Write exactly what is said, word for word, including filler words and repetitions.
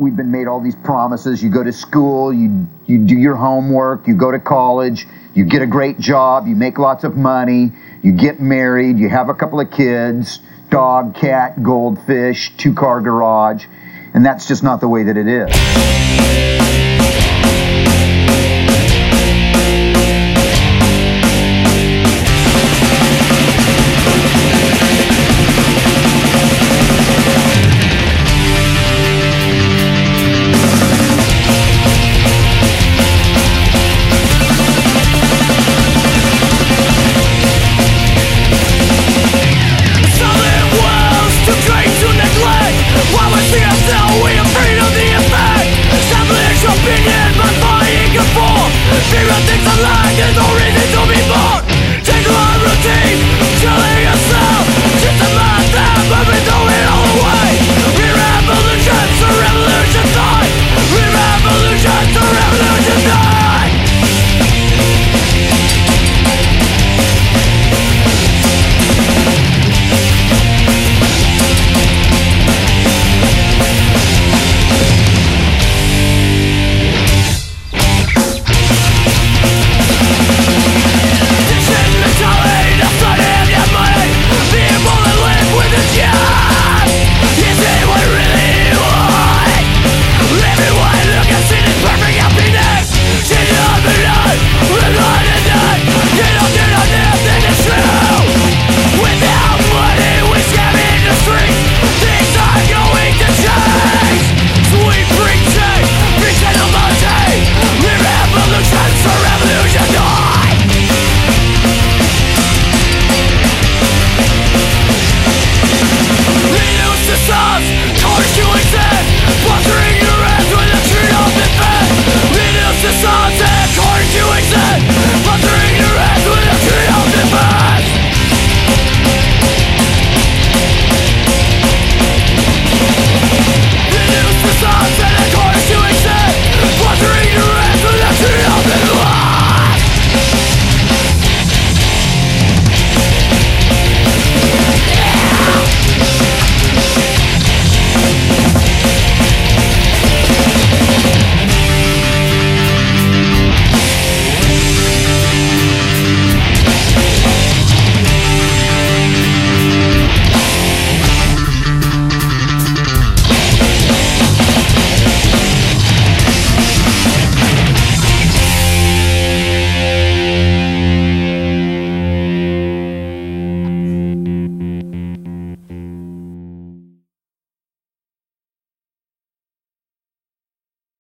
We've been made all these promises. You go to school, you you do your homework, you go to college, you get a great job, you make lots of money, you get married, you have a couple of kids, dog, cat, goldfish, two-car garage, and that's just not the way that it is.